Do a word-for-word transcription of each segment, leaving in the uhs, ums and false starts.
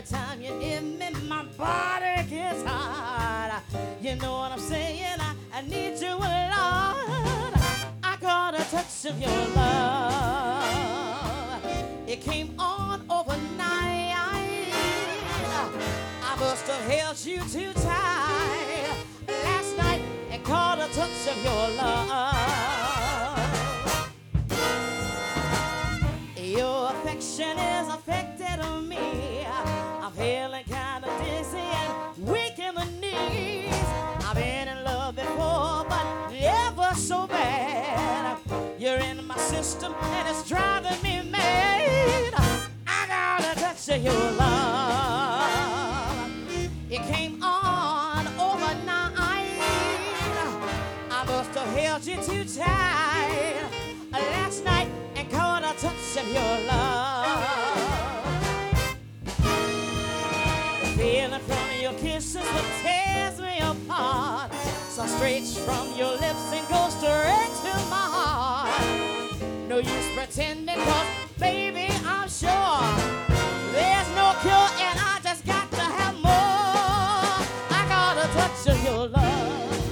time you near me, my body gets hot. You know what I'm saying? I, I need you a lot. I got a touch of your love. It came on overnight. I must have held you too tight last night and caught a touch of your love. Your affection is affected on me. I'm feeling kind of dizzy and weak in the knees. I've been in love before, but never so bad. You're in my system and it's driving me mad. I got a touch of your love. It came on overnight. I must have held you too tight last night and caught a touch of your love. The feeling from your kisses that tears me apart. So straight from your lips and goes straight to my heart. No use pretending, cause baby I'm sure there's no cure and I just got to have more. I got a touch of your love.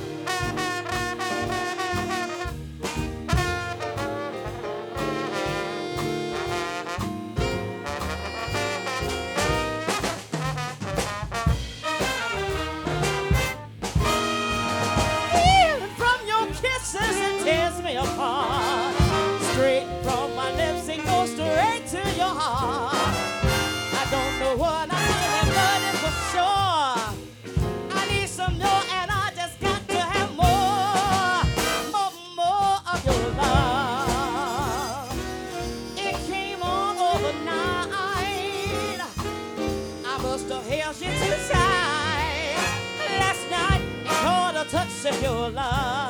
Apart. Straight from my lips and go straight to your heart. I don't know what I'm feeling, but it's for sure I need some more and I just got to have more, more, more of your love. It came on overnight. I must have held you too tight last night and caught a touch of your love.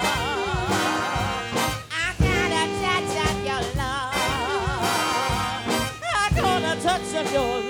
Touch of your